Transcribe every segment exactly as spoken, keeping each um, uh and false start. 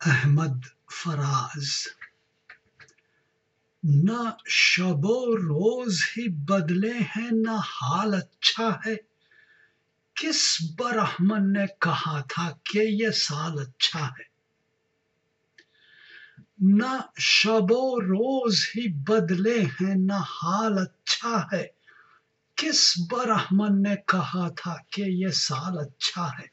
احمد فراز۔ نہ شب و روز ہی بدلے ہیں نہ حال اچھا ہے، کس برہمن نے کہا تھا کہ یہ سال اچھا ہے۔ نہ شب و روز ہی بدلے ہیں نہ حال اچھا ہے، کس برہمن نے کہا تھا کہ یہ سال اچھا ہے۔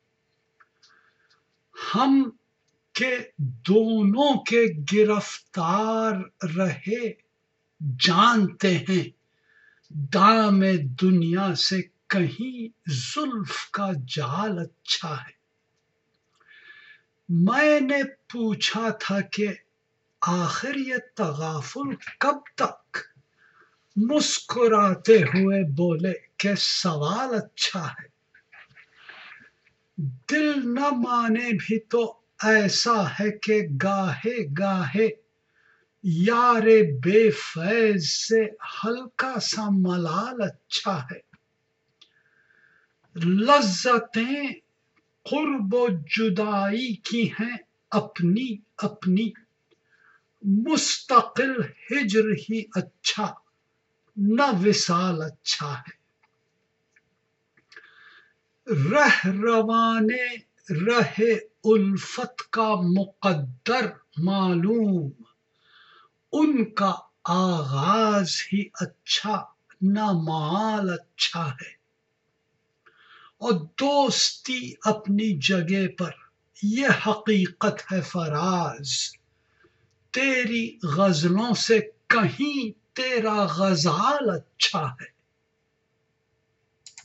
ہم کہ دونوں کے گرفتار رہے جانتے ہیں، دام دنیا سے کہیں زلف کا جال اچھا ہے۔ میں نے پوچھا تھا کہ آخر یہ تغافل کب تک، مسکراتے ہوئے بولے کہ سوال اچھا ہے۔ دل نہ مانے بھی تو ایسا ہے کہ گاہے گاہے یار بے فیض سے ہلکا سا ملال اچھا ہے۔ لذتیں قرب و جدائی کی ہیں اپنی اپنی، مستقل ہجر ہی اچھا نہ وصال اچھا ہے۔ رہ روان رہ الفت کا مقدر معلوم، ان کا آغاز ہی اچھا نہ مآل اچھا ہے۔ اور دوستی اپنی جگہ پر یہ حقیقت ہے فراز، تیری غزلوں سے کہیں تیرا غزال اچھا ہے۔